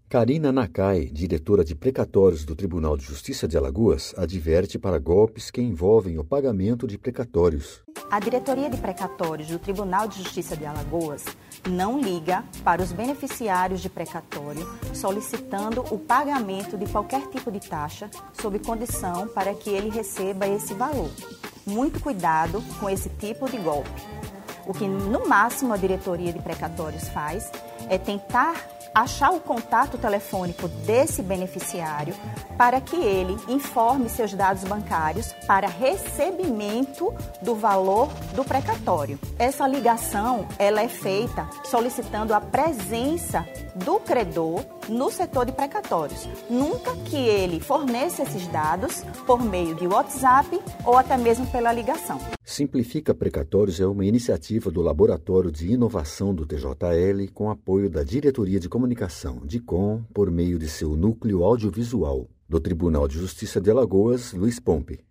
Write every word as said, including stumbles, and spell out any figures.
Karina Nakai, diretora de precatórios do Tribunal de Justiça de Alagoas, adverte para golpes que envolvem o pagamento de precatórios. A diretoria de precatórios do Tribunal de Justiça de Alagoas não liga para os beneficiários de precatório solicitando o pagamento de qualquer tipo de taxa sob condição para que ele receba esse valor. Muito cuidado com esse tipo de golpe. O que, no máximo, a diretoria de precatórios faz é tentar achar o contato telefônico desse beneficiário para que ele informe seus dados bancários para recebimento do valor do precatório. Essa ligação ela é feita solicitando a presença do credor no setor de precatórios. Nunca que ele forneça esses dados por meio de WhatsApp ou até mesmo pela ligação. Simplifica Precatórios é uma iniciativa do Laboratório de Inovação do T J L com apoio da Diretoria de Comunicação, DICOM, por meio de seu núcleo audiovisual. Do Tribunal de Justiça de Alagoas, Luiz Pompe.